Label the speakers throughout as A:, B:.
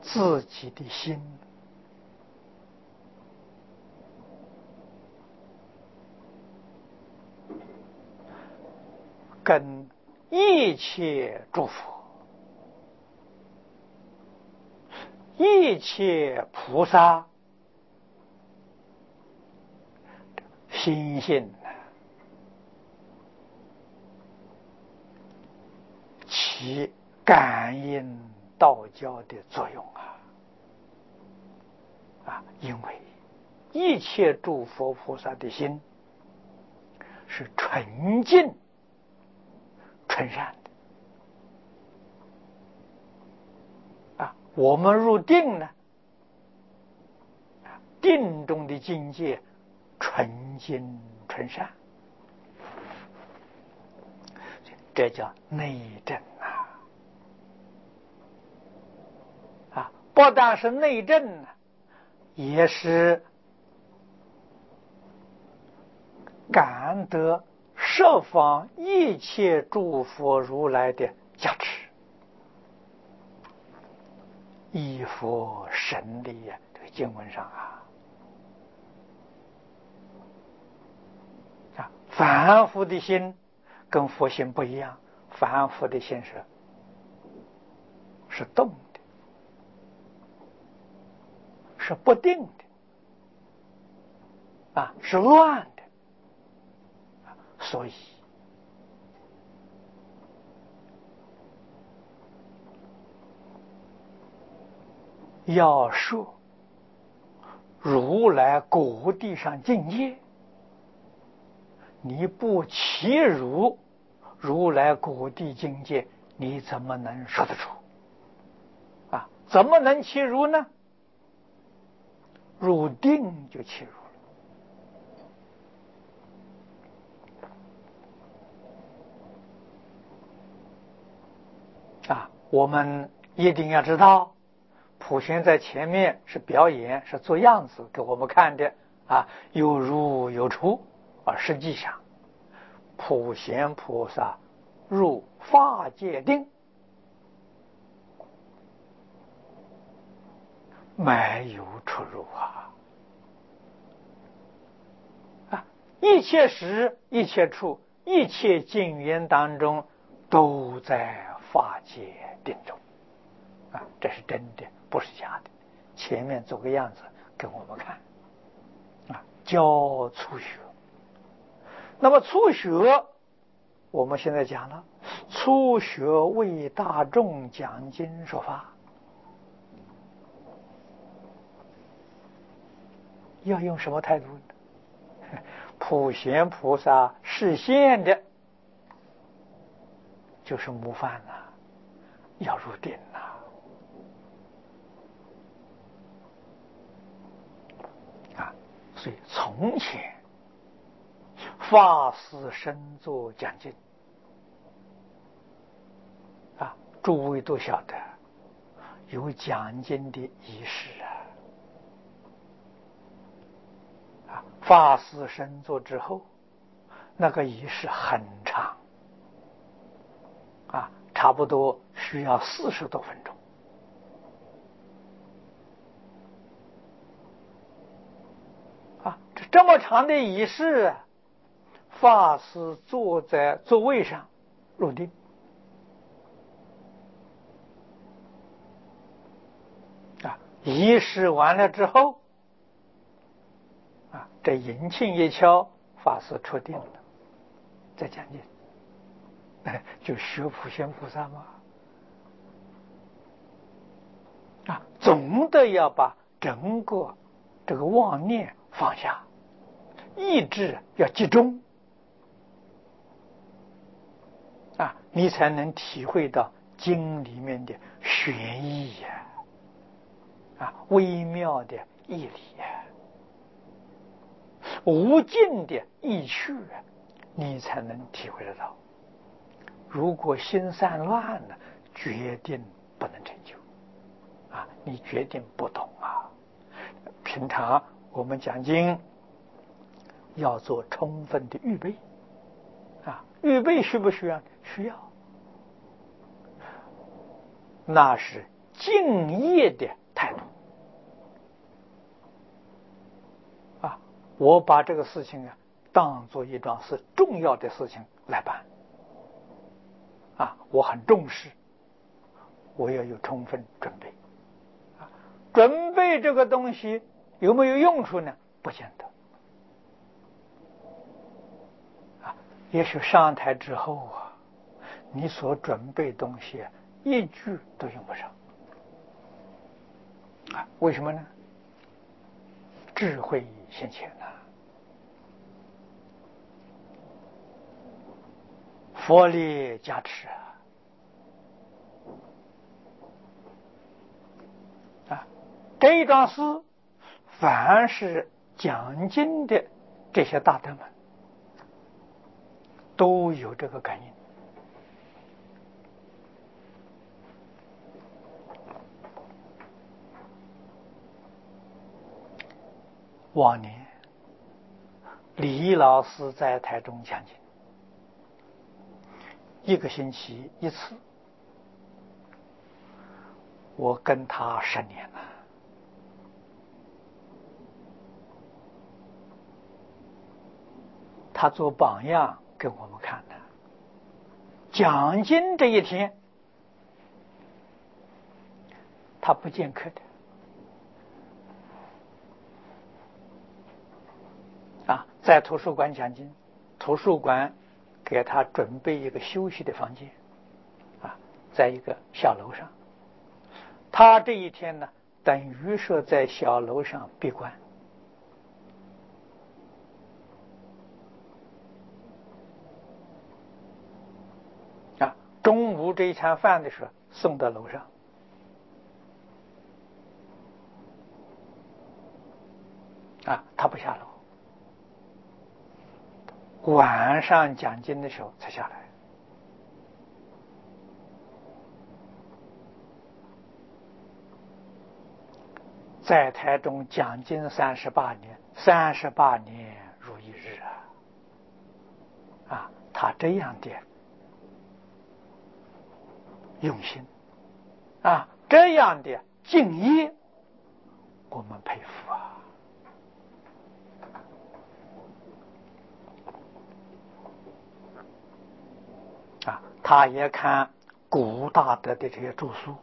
A: 自己的心跟一切诸佛、一切菩萨心性起感应道交的作用因为一切诸佛菩萨的心是纯净纯善的我们入定呢，定中的境界纯净纯善，这叫内证不但是内证也是感得十方一切诸佛如来的加持，依佛神力这个经文上凡夫的心跟佛心不一样，凡夫的心是动的，是不定的是乱的，所以要说如来果地上境界，你不契入如来果地境界，你怎么能说得出怎么能契入呢？入定就契入了我们一定要知道，普贤在前面是表演，是做样子给我们看的有入有出实际上普贤菩萨入法界定，没有出入一切时一切处一切境缘当中都在法界定中这是真的，不是假的。前面做个样子给我们看教初学。那么初学我们现在讲了，初学为大众讲经说法，要用什么态度呢？普贤菩萨示现的就是模范要入定所以从前法师身作讲经诸位都晓得有讲经的仪式法师身作之后，那个仪式很长差不多需要40多分钟这么长的仪式法师坐在座位上入定仪式完了之后这银磬一敲，法师出定了，再讲经就学普贤菩萨嘛总的要把整个这个妄念放下，意志要集中你才能体会到经里面的玄义微妙的义理无尽的意趣你才能体会得到。如果心散乱了，决定不能成就你决定不懂平常我们讲经要做充分的预备预备需不需要？需要。那是敬业的态度啊！我把这个事情啊当做一桩是重要的事情来办啊，我很重视，我要有充分准备啊。准备这个东西有没有用处呢？不见得啊。也许上台之后啊，你所准备东西一句都用不上啊。为什么呢？智慧现前呐，佛力加持啊！这一桩事，凡是讲经的这些大德们都有这个感应。往年李老师在台中讲经，一个星期一次，我跟他10年了。他做榜样给我们看的，讲经这一天，他不见客的啊，在图书馆讲经，图书馆给他准备一个休息的房间啊，在一个小楼上，他这一天呢，等于说在小楼上闭关啊，中午这一餐饭的时候送到楼上啊，他不下楼，晚上讲经的时候才下来在台中讲经38年，38年如一日啊！他这样的用心啊，这样的敬业，我们佩服啊！他也看古大德的这些著书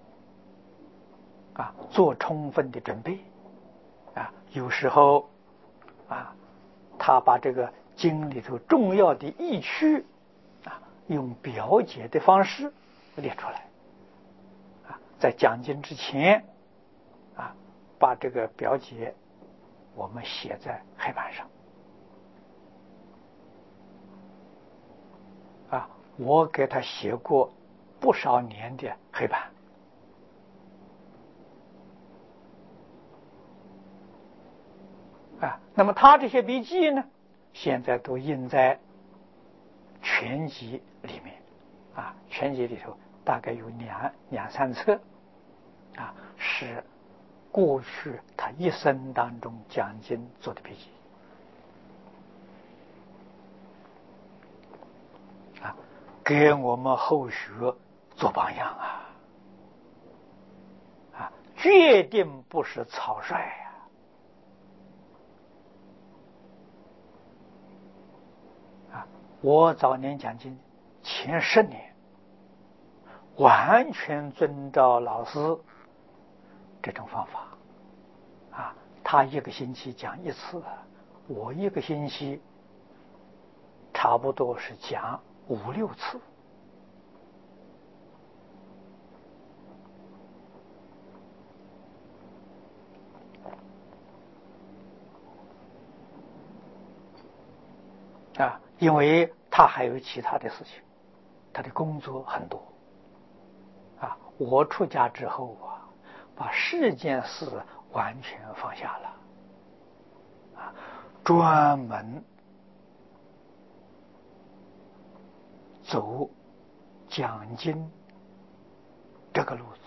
A: 啊，做充分的准备啊，有时候啊，他把这个经里头重要的义趣啊，用表解的方式列出来啊，在讲经之前啊，把这个表解我们写在黑板上啊，我给他写过不少年的黑板啊，那么他这些笔记呢，现在都印在全集里面啊，全集里头大概有两三册啊，是过去他一生当中讲经做的笔记啊，给我们后学做榜样啊，决定不是草率我早年讲经前10年，完全遵照老师这种方法啊，他一个星期讲一次，我一个星期差不多是讲5、6次啊，因为他还有其他的事情，他的工作很多啊。我出家之后啊，把世间事完全放下了啊，专门走讲经这个路子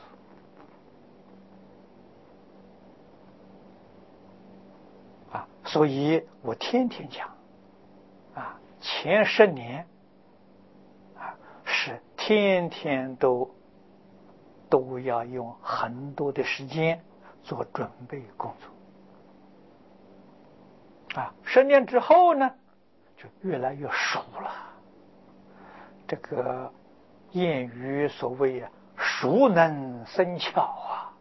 A: 啊，所以我天天讲啊，前10年啊是天天都都要用很多的时间做准备工作。10年之后呢，就越来越熟了。这个谚语所谓熟能生巧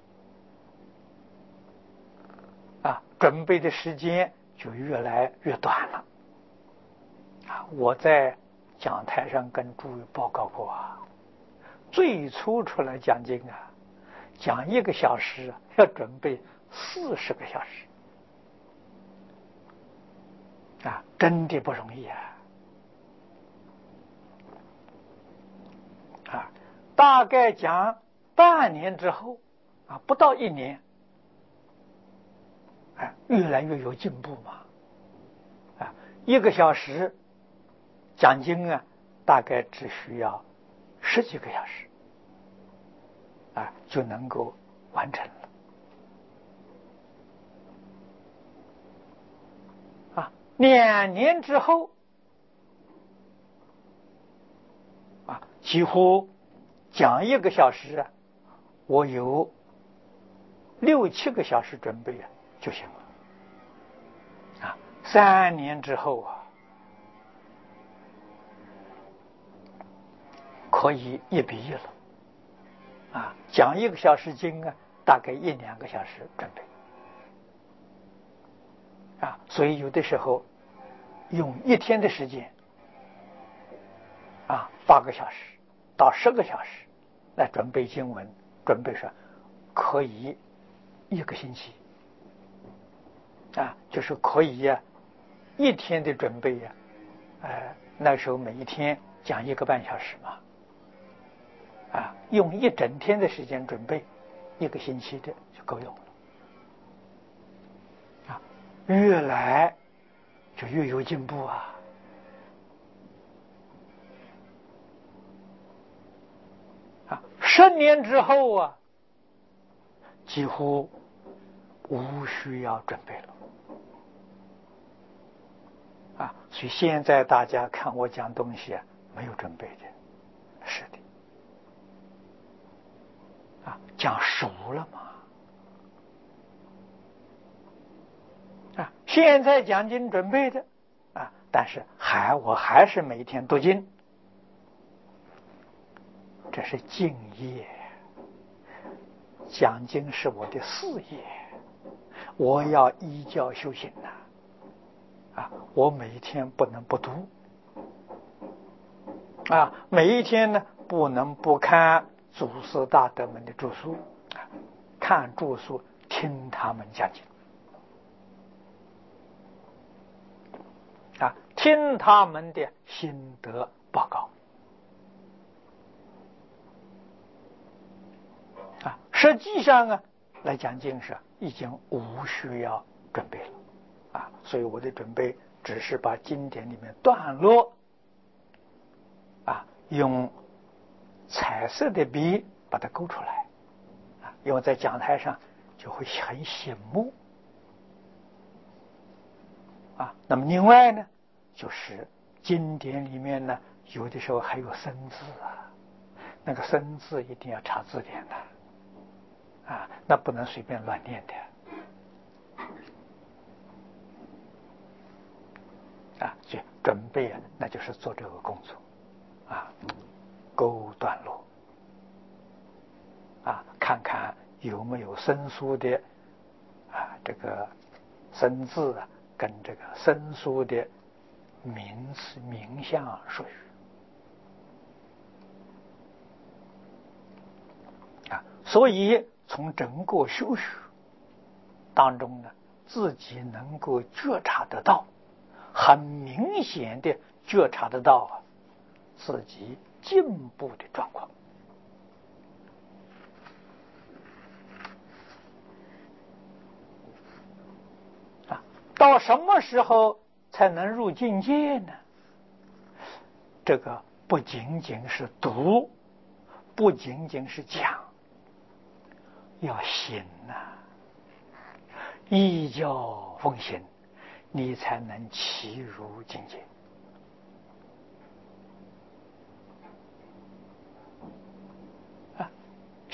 A: 准备的时间就越来越短了。我在讲台上跟诸位报告过最初出来讲经讲1个小时要准备40个小时真的不容易大概讲半年之后不到1年越来越有进步嘛1个小时讲经大概只需要10几个小时就能够完成了2年之后几乎讲1个小时我有6、7个小时准备就行了3年之后可以1比1了讲1个小时经大概1、2个小时准备所以有的时候用1天的时间8个小时到10个小时来准备经文，准备上可以1个星期就是可以1天的准备那时候每一天讲1个半小时嘛用1整天的时间准备1个星期的就够用了越来就越有进步10年之后几乎无需要准备了所以现在大家看我讲东西没有准备的，是的讲熟了嘛现在讲经准备的但是我还是每天读经，这是敬业，讲经是我的事业，我要依教修行我每一天不能不读每一天呢不能不看祖师大德们的著述看著述，听他们讲经听他们的心得报告实际上来讲经是已经无需要准备了所以我的准备只是把经典里面段落用彩色的笔把它勾出来因为在讲台上就会很醒目那么另外呢就是经典里面呢有的时候还有生字那个生字一定要查字典的那不能随便乱念的所以准备那就是做这个工作勾段落看看有没有生疏的这个生字跟这个生疏的名词名相术语所以从整个修学当中呢自己能够觉察得到很明显的觉察得到自己进步的状况到什么时候才能入境界呢？这个不仅仅是读，不仅仅是讲，要行依教奉行，你才能齐入境界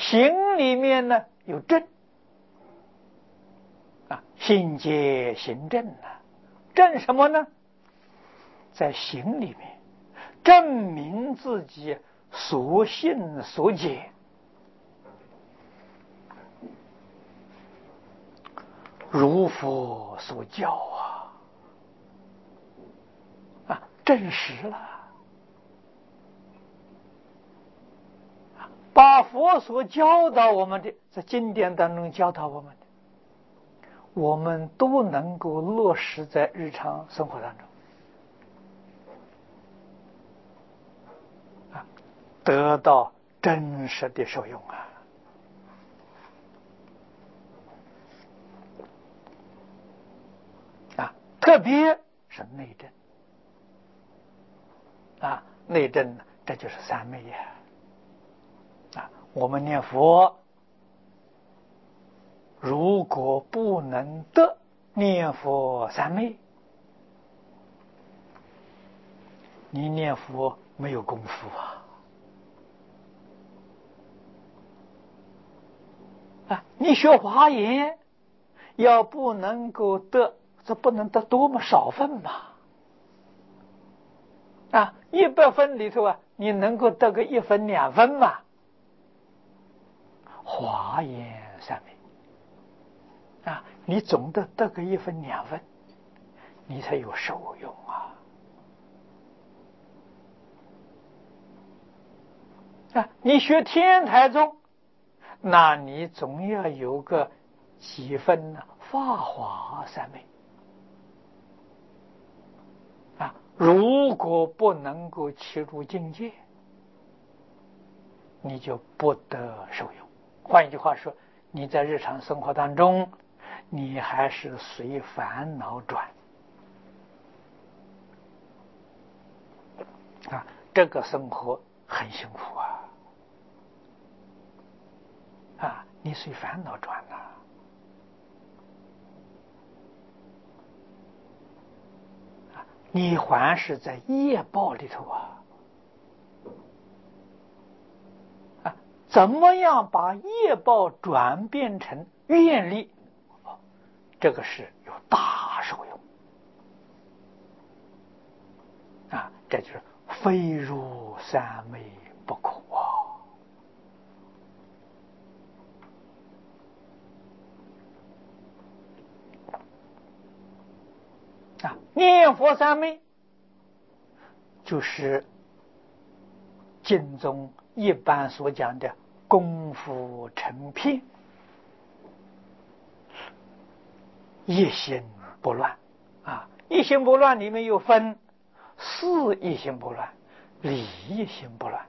A: 行里面呢有正心结行正正什么呢？在行里面证明自己所信所解，如佛所教证实了，把佛所教导我们的，在经典当中教导我们的，我们都能够落实在日常生活当中，得到真实的受用特别是内证内证这就是三昧我们念佛如果不能得念佛三昧，你念佛没有功夫你学华严要不能够得，这不能得多么少分嘛100分里头你能够得个1分2分嘛？华严三昧你总得得个1分2分，你才有受用你学天台宗，那你总要有个几分法华三昧如果不能够切入境界，你就不得受用。换一句话说，你在日常生活当中，你还是随烦恼转这个生活很辛苦你随烦恼转你还是在业报里头怎么样把业报转变成愿力？这个是有大受用这就是非入三昧不可念佛三昧就是经中一般所讲的功夫成片，一心不乱一心不乱里面又分事一心不乱，理一心不乱，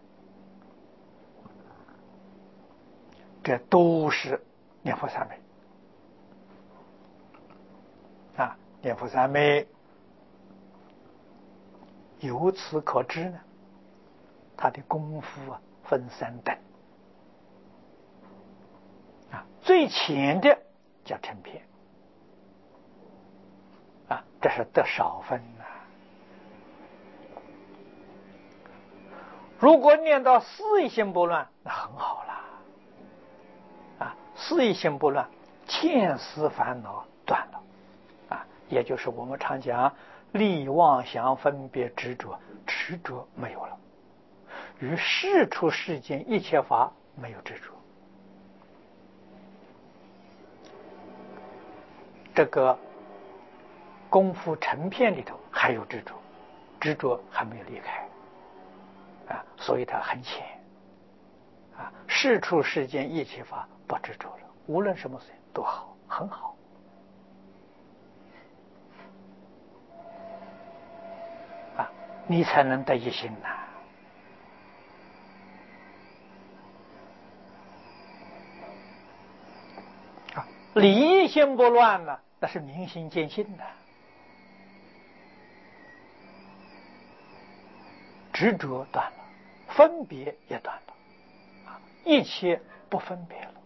A: 这都是念佛三昧念佛三昧由此可知呢，他的功夫分3等最浅的叫成片这是得少分如果念到事一心不乱，那很好了事一心不乱，见思烦恼断了也就是我们常讲力妄想分别执着没有了，于世出世间一切法没有执着，这个功夫成片里头还有执着还没有离开所以它很浅世出世间一切法不执着了，无论什么事都好，很好你才能得一心理一心不乱呢，那是明心见性执着断了，分别也断了一切不分别了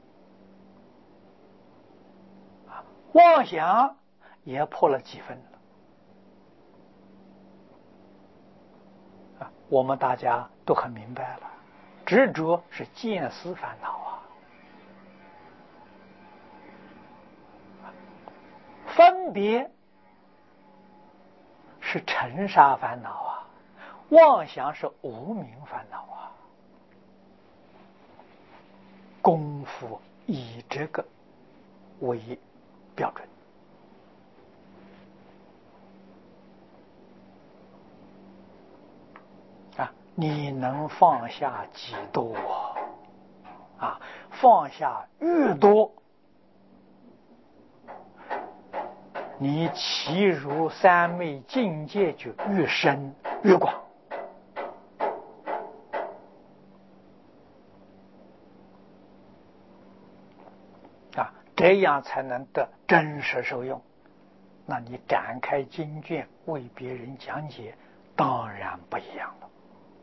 A: 妄想也破了几分了我们大家都很明白了执着是见思烦恼啊，分别是尘沙烦恼啊，妄想是无明烦恼啊。功夫以这个为标准啊，你能放下几多啊？放下越多，你其如三昧境界就越深越广啊，这样才能得真实受用。那你展开经卷为别人讲解，当然不一样了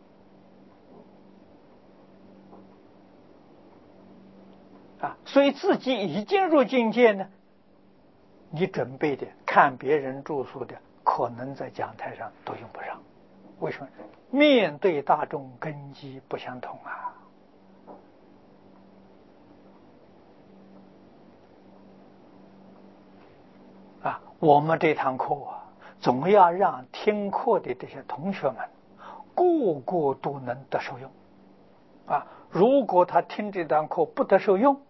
A: 啊。所以自己已经入境界呢，你准备的看别人著述的，可能在讲台上都用不上。为什么？面对大众根基不相同啊！我们这堂课总要让听课的这些同学们个个都能得受用啊！如果他听这堂课不得受用，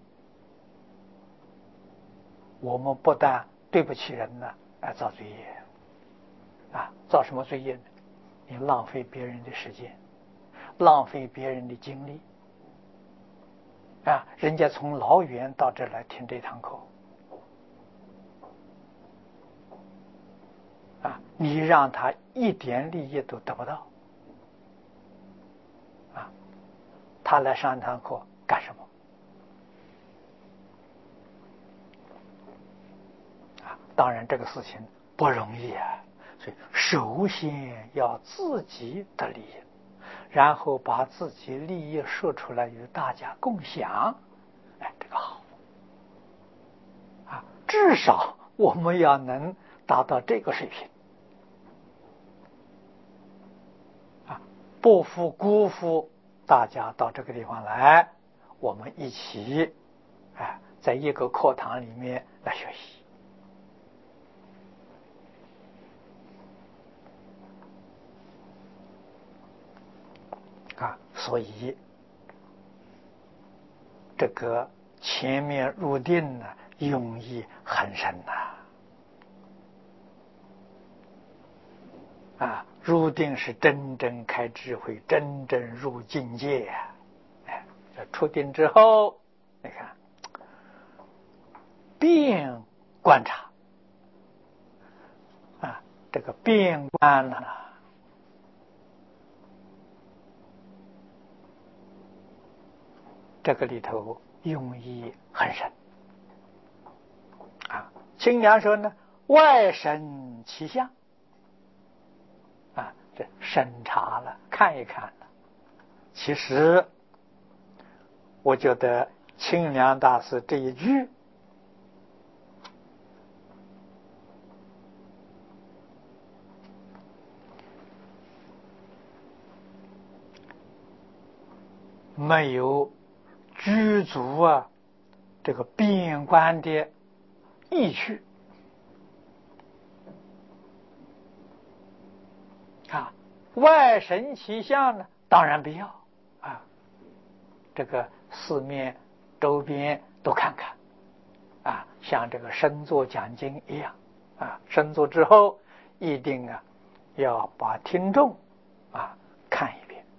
A: 我们不但对不起人呢，造罪业啊！造什么罪业呢？你浪费别人的时间，浪费别人的精力啊！人家从老远到这来听这堂课啊，你让他一点利益都得不到啊！他来上堂课干什么啊？当然这个事情不容易啊，所以首先要自己得利益，然后把自己利益说出来与大家共享，这个好啊！至少我们要能达到这个水平啊，不辜负大家到这个地方来，我们一起在一个课堂里面来学习啊。所以这个前面入定呢，用意很深啊，入定是真正开智慧，真正入境界这出定之后，你看变观察啊，这个变观呢，这个里头用意很深啊。清凉说呢，外审其相啊，这审查了，看一看了。其实我觉得清凉大师这一句没有具足这个变观的意趣啊。外神其相呢，当然必要啊。这个四面周边都看看啊，像这个深坐讲经一样啊。深坐之后，一定要把听众看一遍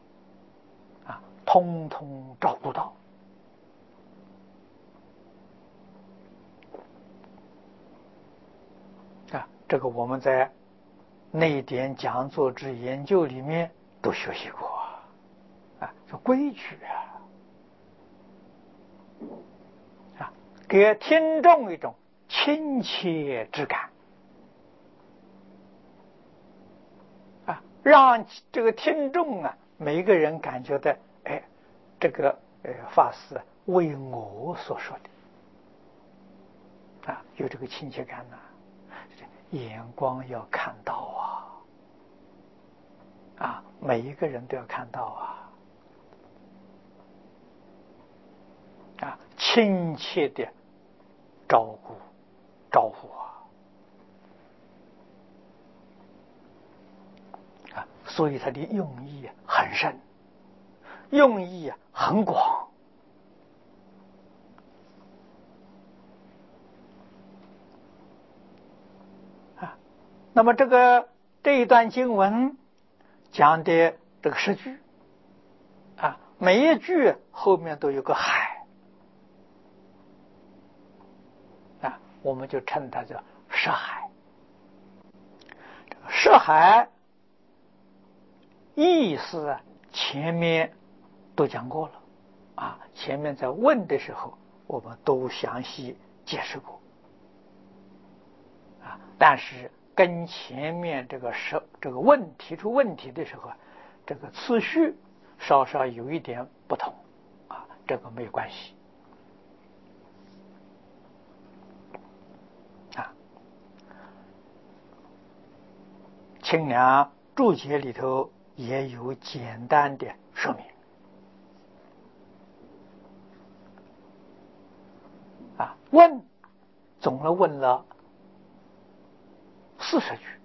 A: 通通照顾到这个我们在内典讲座之研究里面都学习过这规矩给听众一种亲切之感让这个听众每一个人感觉到这个法师为我所说的有这个亲切感眼光要看到每一个人都要看到亲切的照顾招呼所以他的用意很深，用意很广那么这一段经文讲的这个10句每一句后面都有个海我们就称它叫涉海。涉海意思前面都讲过了前面在问的时候我们都详细解释过但是跟前面这个提出问题的时候这个次序稍稍有一点不同这个没有关系清凉注解里头也有简单的说明问总了问了40句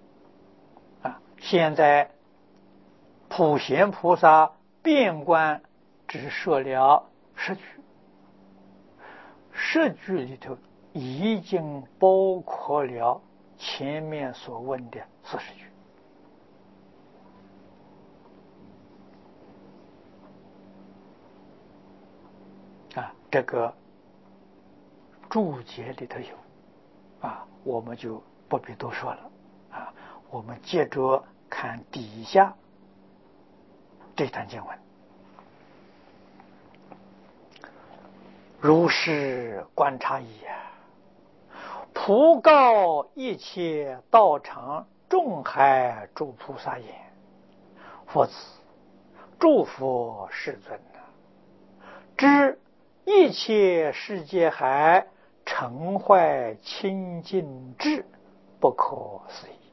A: 现在普贤菩萨遍观只说了10句10句里头已经包括了前面所问的40句这个注解里头有我们就不必多说了我们接着看底下这段经文如是观察也普告一切道场众海诸菩萨言佛子诸佛世尊知一切世界海成坏清净智不可思议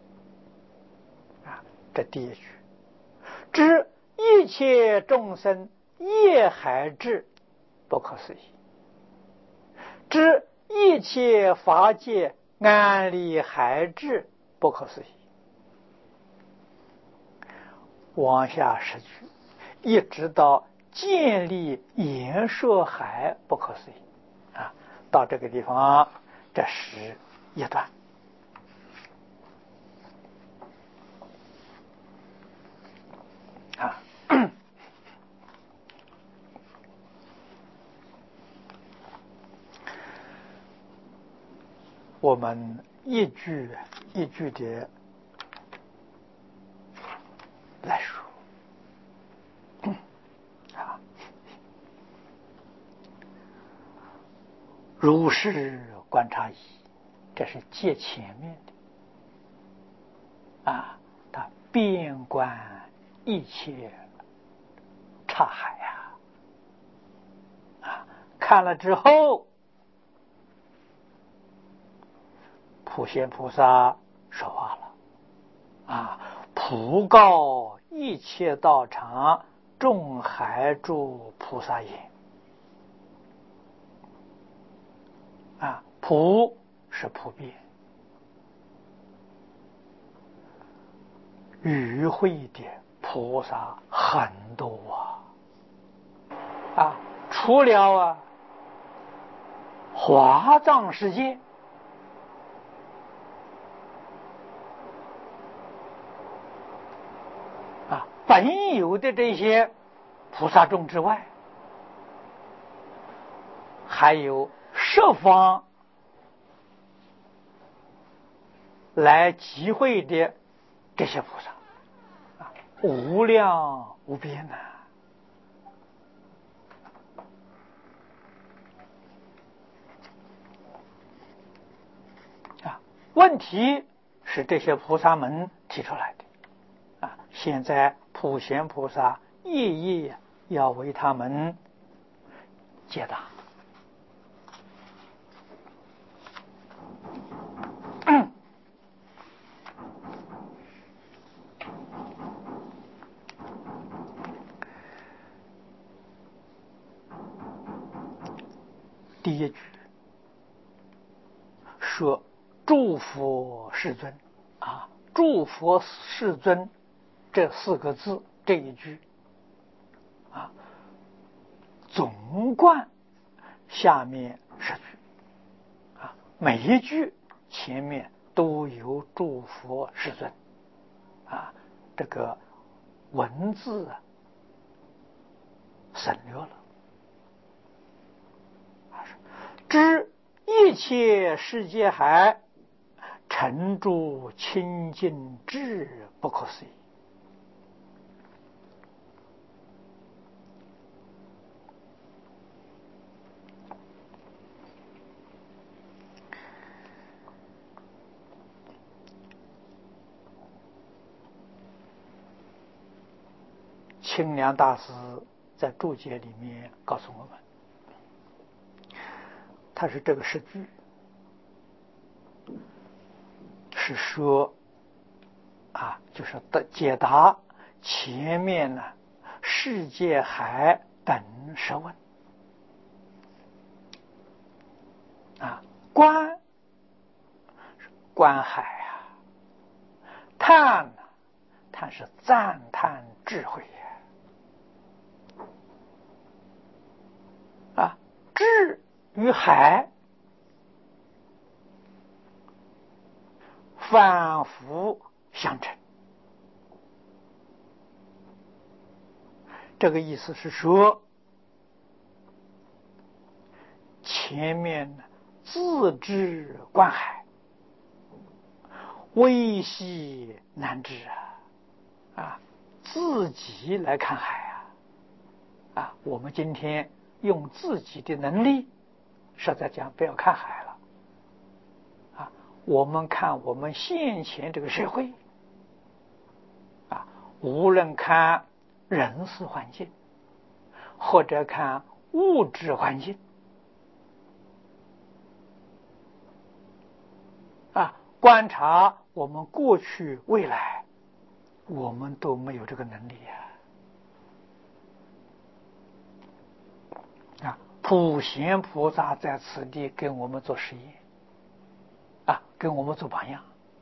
A: 这第一句知一切众生业海智不可思议知一切法界安理海智不可思议往下10句一直到建立言说海不可思议到这个地方这是一段我们一句一句的来说如是观察已这是借前面的他遍观一切刹海看了之后普贤菩萨说话了普告一切道场众海诸菩萨言普是普遍与会的菩萨很多除了华藏世界本有的这些菩萨众之外还有十方来集会的这些菩萨无量无边问题是这些菩萨们提出来的现在普贤菩萨夜夜要为他们解答第一句说诸佛世尊啊，诸佛世尊这4个字，这一句啊，总贯下面10句啊，每一句前面都有诸佛世尊啊，这个文字省略了。知一切世界海，沉住清净智，不可思议。清凉大师在注解里面告诉我们，他是这个诗句是说啊，就是解答前面呢世界海等10问啊，观海啊，叹是赞叹智慧啊，智与海反复相称。这个意思是说，前面自知观海，微细难知啊，自己来看海啊，我们今天用自己的能力，实在讲不要看海了啊，我们看我们现前这个社会啊，无论看人事环境，或者看物质环境啊，观察我们过去未来，我们都没有这个能力啊！普贤菩萨在此地跟我们做实验啊，跟我们做榜样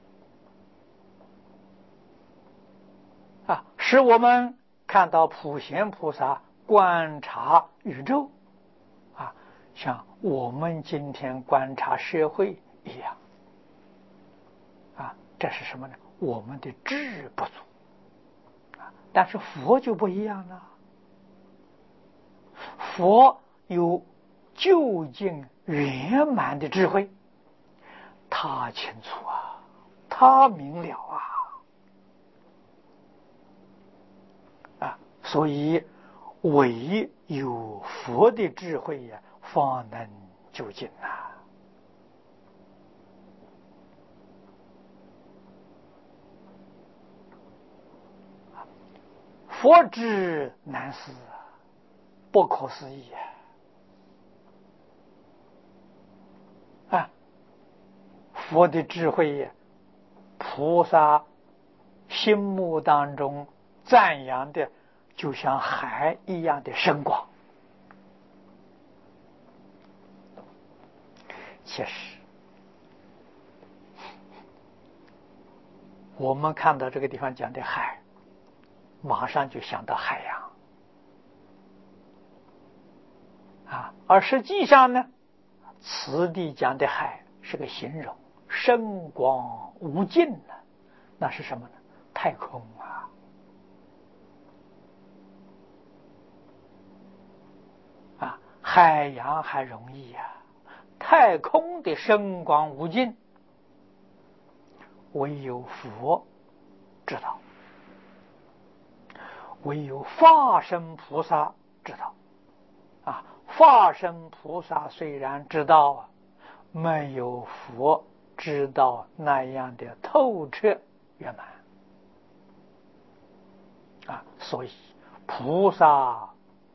A: 啊，使我们看到普贤菩萨观察宇宙啊，像我们今天观察社会一样啊，这是什么呢？我们的智不足啊，但是佛就不一样了，佛有究竟圆满的智慧，他清楚啊，他明了啊，所以唯有佛的智慧呀，方能究竟佛之难思，不可思议啊！佛的智慧，菩萨心目当中赞扬的，就像海一样的深广。其实，我们看到这个地方讲的海，马上就想到海洋啊，而实际上呢，此地讲的海是个形容，深广无尽那是什么呢？太空啊，海洋还容易太空的深广无尽，唯有佛知道，唯有法身菩萨知道啊。法身菩萨虽然知道没有佛知道那样的透彻圆满啊，所以菩萨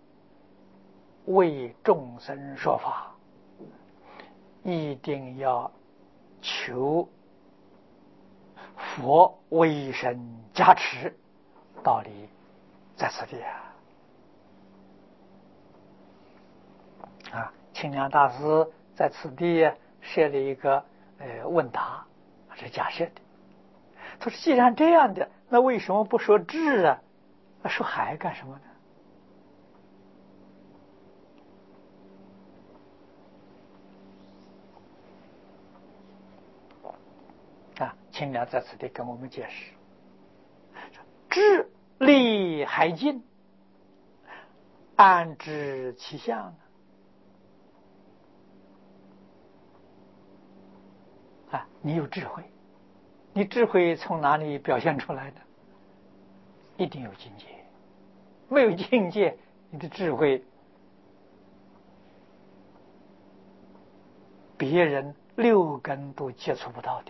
A: 为众生说法，一定要求佛为神加持，道理在此地清凉大师在此地设了一个问答，是假设的。他说：“既然这样的，那为什么不说智啊？说海干什么呢？”清凉在此地跟我们解释：智利海尽，安知其象呢？你有智慧，你智慧从哪里表现出来的？一定有境界，没有境界，你的智慧别人六根都接触不到的。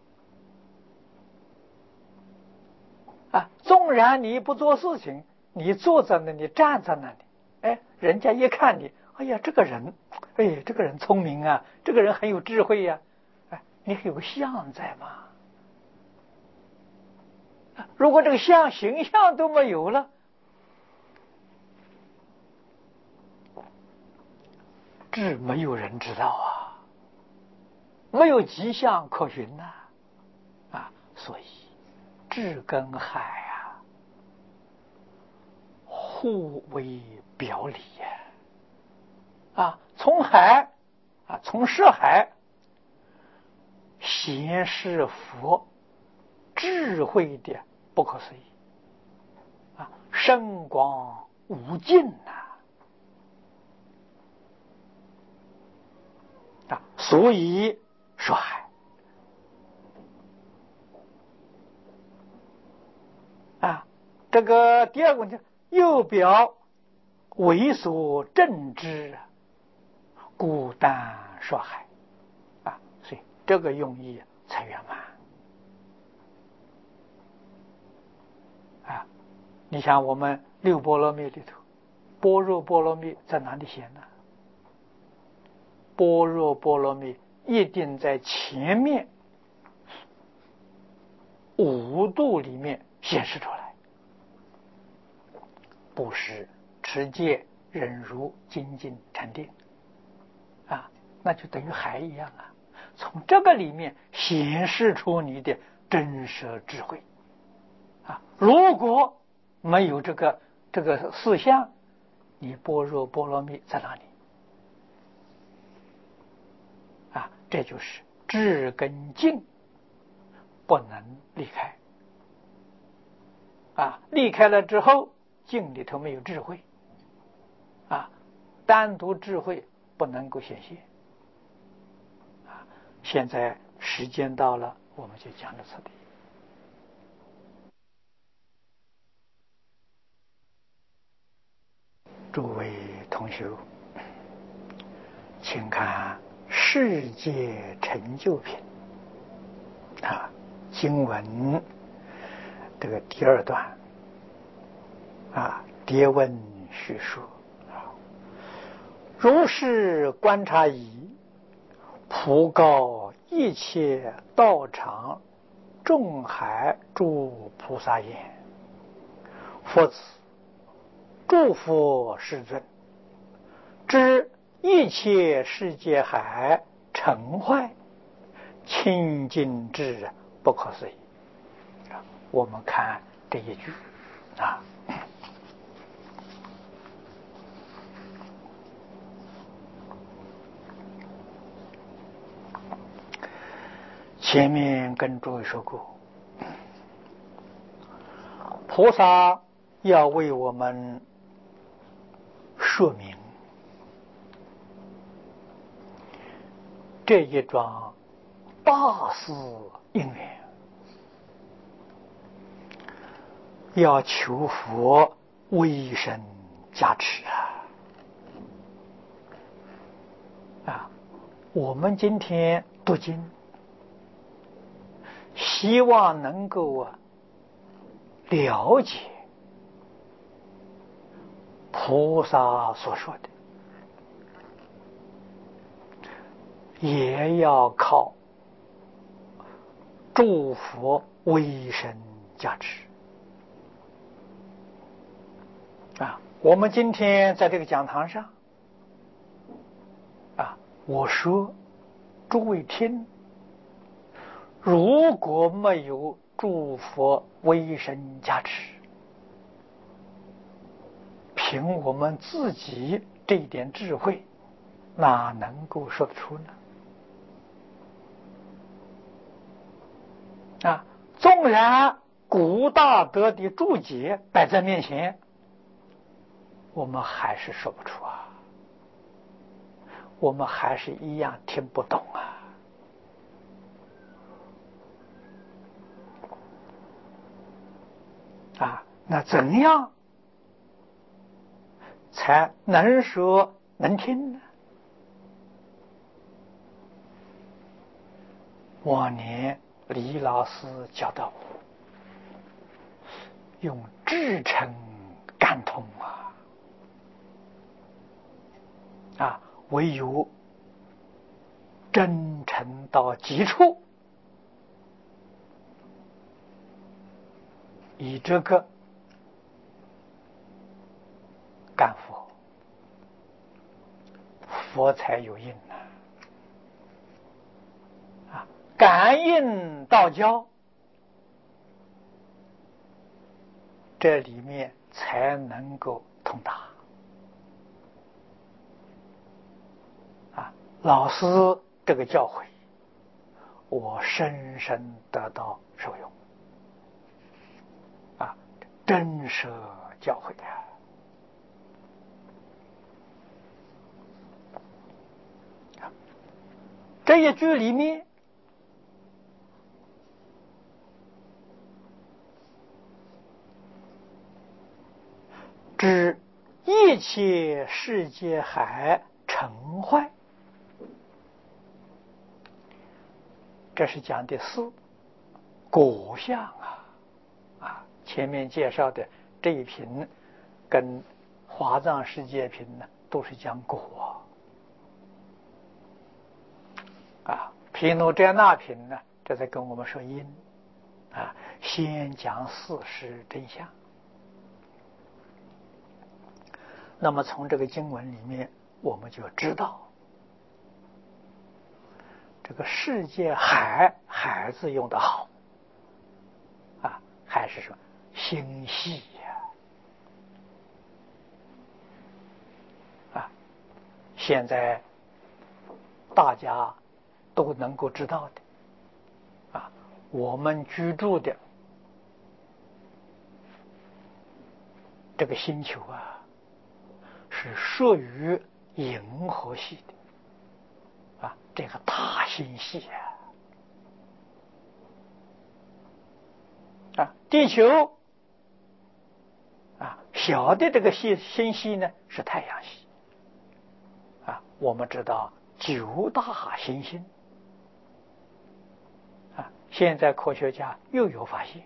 A: 纵然你不做事情，你坐在那里，站在那里，人家一看你，哎呀，这个人聪明啊，这个人很有智慧呀，你有个相在嘛。如果这个形象都没有了，智没有人知道啊，没有迹象可循呐，所以智跟海互为表里从海从涉海显示佛智慧的不可思议深广无尽所以说海这个第二个问题，又表为所正之，故但说海所以这个用意才圆满你想我们六波罗蜜里头，般若波罗蜜在哪里显呢？般若波罗蜜一定在前面五度里面显示出来，布施、持戒、忍辱、精进、禅定那就等于海一样从这个里面显示出你的真实智慧如果没有这个事项，你般若波罗蜜在哪里这就是智跟境不能离开离开了之后，境里头没有智慧单独智慧不能够显现现在时间到了，我们就讲到这里。诸位同学，请看世界成就品经文这个第二段迭问叙述如是观察已，普告一切道场众海诸菩萨言：佛子，诸佛世尊，知一切世界海成坏，清净智不可思议。我们看这一句前面跟诸位说过，菩萨要为我们说明这一桩大事因缘，要求佛威神加持我们今天读经，希望能够了解菩萨所说的，也要靠诸佛威神加持我们今天在这个讲堂上我说，诸位听，如果没有诸佛威神加持，凭我们自己这一点智慧，哪能够说得出呢？纵然古大德的注解摆在面前，我们还是说不出我们还是一样听不懂那怎样才能说能听呢？往年李老师教导我，用至诚感通唯有真诚到极处，以这个感佛，佛才有应感应道交，这里面才能够通达老师这个教诲，我深深得到受用真实教诲这一句里面知一切世界海成坏，这是讲的是果相前面介绍的这一品跟华藏世界品呢，都是讲果毗卢遮那品呢，这在跟我们说因先讲事实真相。那么从这个经文里面，我们就知道这个世界海字用得好还是说心细现在大家都能够知道的我们居住的这个星球是属于银河系的这个大星系地球小的这个星系呢是太阳系我们知道9大行星现在科学家又有发现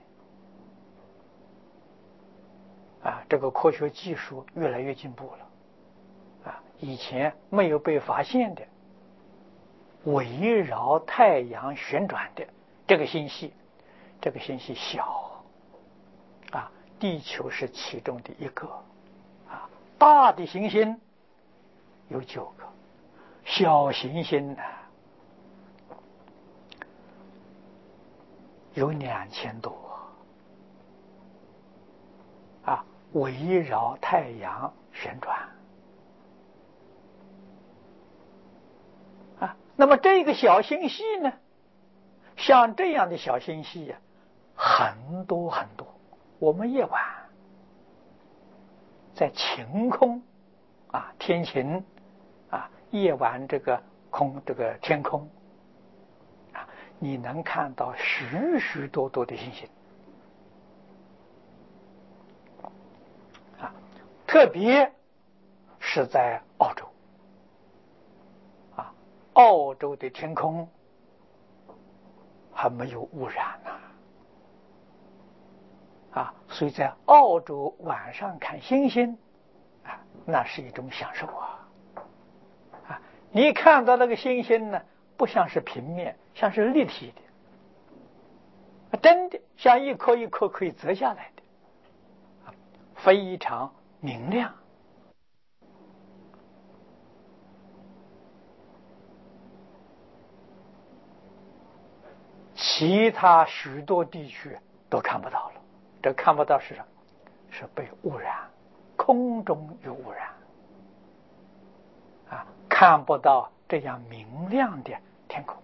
A: 这个科学技术越来越进步了以前没有被发现的围绕太阳旋转的这个星系，这个星系小地球是其中的一个大的行星有9个，小行星有2000多围绕太阳旋转那么这个小星系呢，像这样的小星系很多很多。我们夜晚在晴空天晴夜晚这个天空你能看到许许多多的星星特别是在澳洲澳洲的天空还没有污染所以在澳洲晚上看星星那是一种享受你看到那个星星呢，不像是平面，像是立体的真的像一颗一颗可以折下来的非常明亮其他许多地区都看不到了。这看不到是什么？是被污染，空中有污染看不到这样明亮的天空。